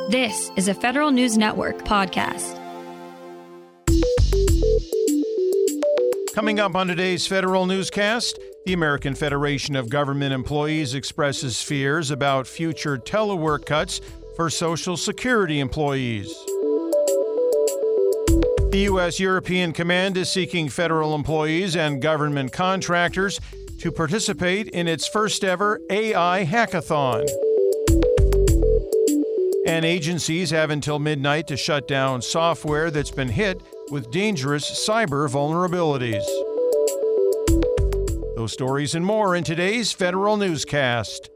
This is a Federal News Network podcast. Coming up on today's Federal Newscast, the American Federation of Government Employees expresses fears about future telework cuts for Social Security employees. The U.S. European Command is seeking federal employees and government contractors to participate in its first ever AI hackathon. And agencies have until midnight to shut down software that's been hit with dangerous cyber vulnerabilities. Those stories and more in today's Federal Newscast.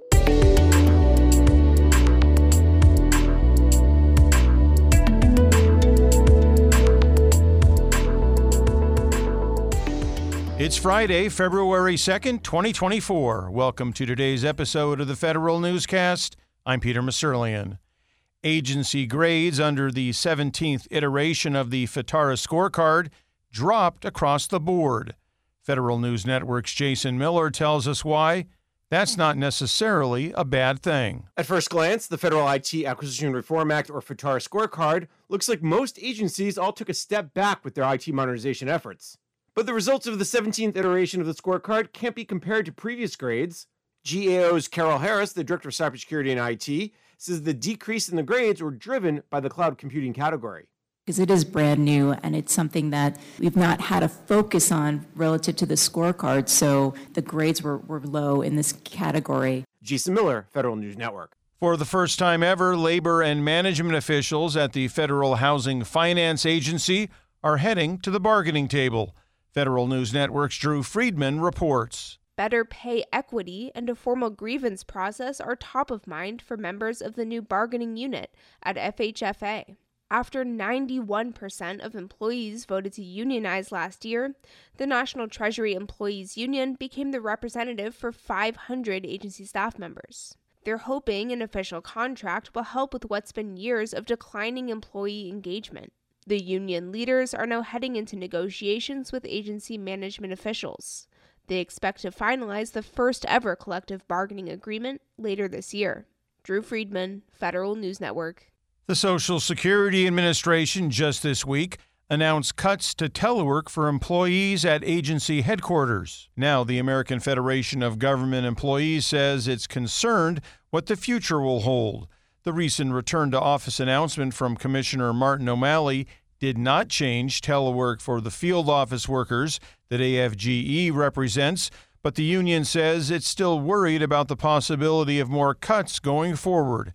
It's Friday, February 2nd, 2024. Welcome to today's episode of the Federal Newscast. I'm Peter Musurlian. Agency grades under the 17th iteration of the FITARA scorecard dropped across the board. Federal News Network's Jason Miller tells us why that's not necessarily a bad thing. At first glance, the Federal IT Acquisition Reform Act, or FITARA scorecard, looks like most agencies all took a step back with their IT modernization efforts. But the results of the 17th iteration of the scorecard can't be compared to previous grades. GAO's Carol Harris, the Director of Cybersecurity and IT, says the decrease in the grades were driven by the cloud computing category. Because it is brand new and it's something that we've not had a focus on relative to the scorecard, so the grades were low in this category. Jason Miller, Federal News Network. For the first time ever, labor and management officials at the Federal Housing Finance Agency are heading to the bargaining table. Federal News Network's Drew Friedman reports. Better pay equity and a formal grievance process are top of mind for members of the new bargaining unit at FHFA. After 91% of employees voted to unionize last year, the National Treasury Employees Union became the representative for 500 agency staff members. They're hoping an official contract will help with what's been years of declining employee engagement. The union leaders are now heading into negotiations with agency management officials. They expect to finalize the first ever collective bargaining agreement later this year. Drew Friedman, Federal News Network. The Social Security Administration just this week announced cuts to telework for employees at agency headquarters. Now, the American Federation of Government Employees says it's concerned what the future will hold. The recent return to office announcement from Commissioner Martin O'Malley did not change telework for the field office workers that AFGE represents, but the union says it's still worried about the possibility of more cuts going forward.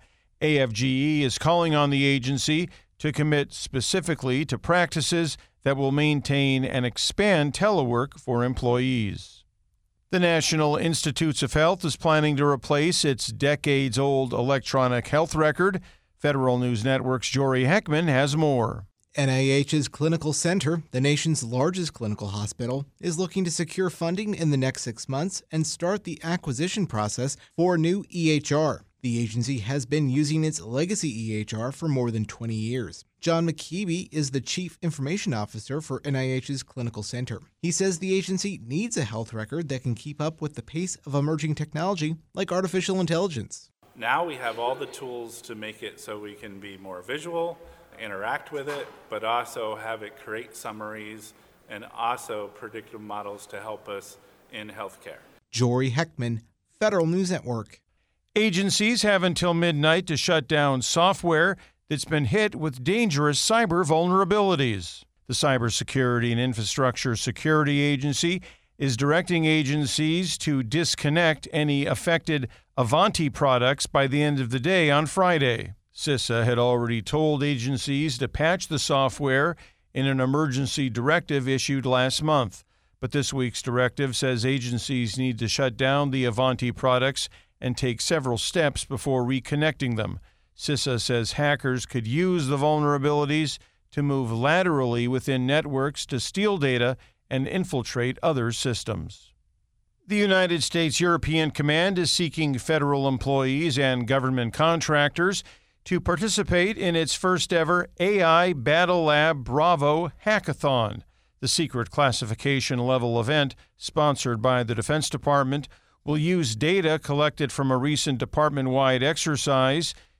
AFGE is calling on the agency to commit specifically to practices that will maintain and expand telework for employees. The National Institutes of Health is planning to replace its decades-old electronic health record. Federal News Network's Jory Heckman has more. NIH's Clinical Center, the nation's largest clinical hospital, is looking to secure funding in the next 6 months and start the acquisition process for a new EHR. The agency has been using its legacy EHR for more than 20 years. John McKeeby is the Chief Information Officer for NIH's Clinical Center. He says the agency needs a health record that can keep up with the pace of emerging technology like artificial intelligence. Now we have all the tools to make it so we can be more visual, interact with it, but also have it create summaries and also predictive models to help us in healthcare. Jory Heckman, Federal News Network. Agencies have until midnight to shut down software that's been hit with dangerous cyber vulnerabilities. The Cybersecurity and Infrastructure Security Agency is directing agencies to disconnect any affected Avanti products by the end of the day on Friday. CISA had already told agencies to patch the software in an emergency directive issued last month. But this week's directive says agencies need to shut down the Avanti products and take several steps before reconnecting them. CISA says hackers could use the vulnerabilities to move laterally within networks to steal data and infiltrate other systems. The United States European Command is seeking federal employees and government contractors to participate in its first ever AI Battle Lab Bravo Hackathon. The secret classification level event, sponsored by the Defense Department, will use data collected from a recent department-wide exercise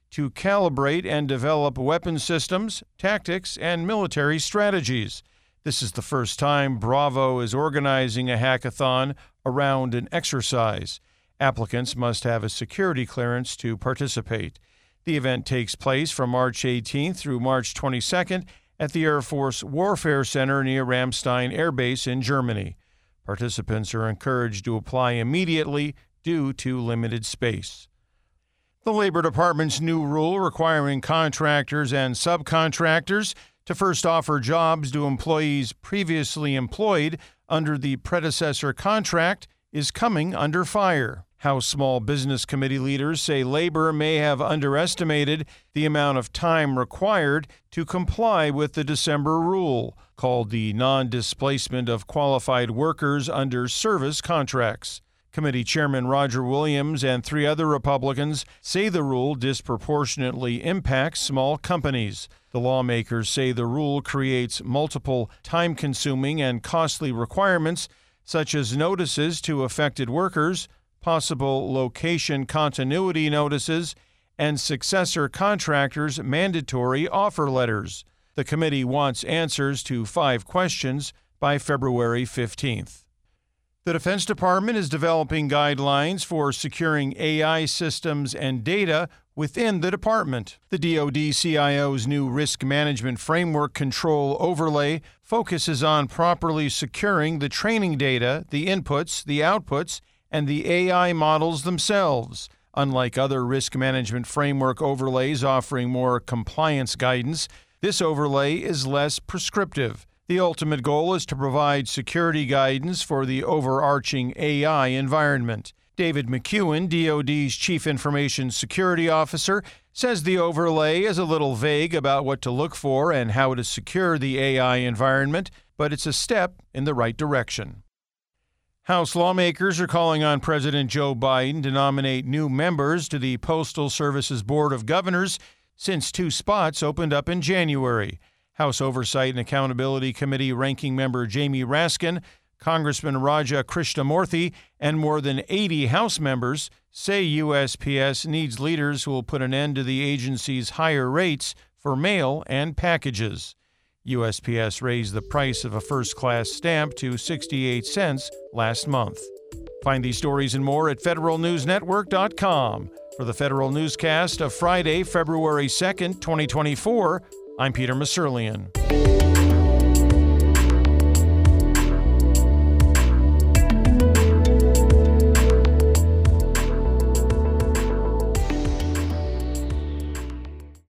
to calibrate and develop weapon systems, tactics, and military strategies. This is the first time Bravo is organizing a hackathon around an exercise. Applicants must have a security clearance to participate. The event takes place from March 18th through March 22nd at the Air Force Warfare Center near Ramstein Air Base in Germany. Participants are encouraged to apply immediately due to limited space. The Labor Department's new rule requiring contractors and subcontractors to first offer jobs to employees previously employed under the predecessor contract is coming under fire. House Small Business Committee leaders say labor may have underestimated the amount of time required to comply with the December rule, called the non-displacement of qualified workers under service contracts. Committee Chairman Roger Williams and 3 other Republicans say the rule disproportionately impacts small companies. The lawmakers say the rule creates multiple time-consuming and costly requirements, such as notices to affected workers, possible location continuity notices, and successor contractors' mandatory offer letters. The committee wants answers to 5 questions by February 15th. The Defense Department is developing guidelines for securing AI systems and data within the department. The DoD CIO's new Risk Management Framework Control Overlay focuses on properly securing the training data, the inputs, the outputs, and the AI models themselves. Unlike other risk management framework overlays offering more compliance guidance, this overlay is less prescriptive. The ultimate goal is to provide security guidance for the overarching AI environment. David McEwen, DoD's Chief Information Security Officer, says the overlay is a little vague about what to look for and how to secure the AI environment, but it's a step in the right direction. House lawmakers are calling on President Joe Biden to nominate new members to the Postal Service's Board of Governors since 2 spots opened up in January. House Oversight and Accountability Committee ranking member Jamie Raskin, Congressman Raja Krishnamurthy, and more than 80 House members say USPS needs leaders who will put an end to the agency's higher rates for mail and packages. USPS raised the price of a first-class stamp to 68 cents last month. Find these stories and more at federalnewsnetwork.com. For the Federal Newscast of Friday, February 2nd, 2024, I'm Peter Musurlian.